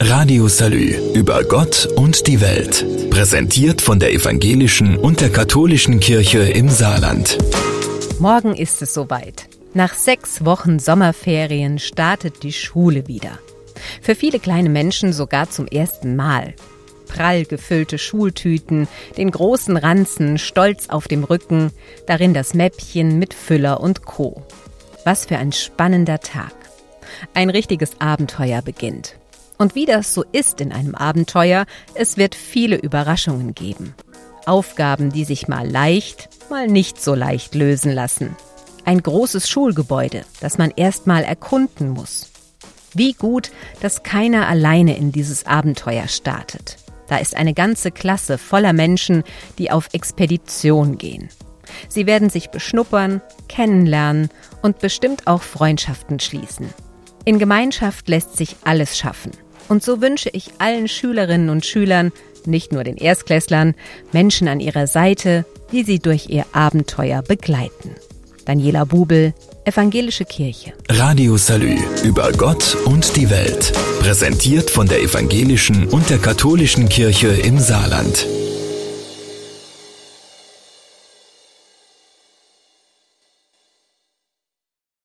Radio Salü über Gott und die Welt. Präsentiert von der evangelischen und der katholischen Kirche im Saarland. Morgen ist es soweit. Nach 6 Wochen Sommerferien startet die Schule wieder. Für viele kleine Menschen sogar zum ersten Mal. Prall gefüllte Schultüten, den großen Ranzen stolz auf dem Rücken, darin das Mäppchen mit Füller und Co. Was für ein spannender Tag. Ein richtiges Abenteuer beginnt. Und wie das so ist in einem Abenteuer, es wird viele Überraschungen geben. Aufgaben, die sich mal leicht, mal nicht so leicht lösen lassen. Ein großes Schulgebäude, das man erst mal erkunden muss. Wie gut, dass keiner alleine in dieses Abenteuer startet. Da ist eine ganze Klasse voller Menschen, die auf Expedition gehen. Sie werden sich beschnuppern, kennenlernen und bestimmt auch Freundschaften schließen. In Gemeinschaft lässt sich alles schaffen. Und so wünsche ich allen Schülerinnen und Schülern, nicht nur den Erstklässlern, Menschen an ihrer Seite, die sie durch ihr Abenteuer begleiten. Daniela Bubel, Evangelische Kirche. Radio Salü über Gott und die Welt. Präsentiert von der evangelischen und der katholischen Kirche im Saarland.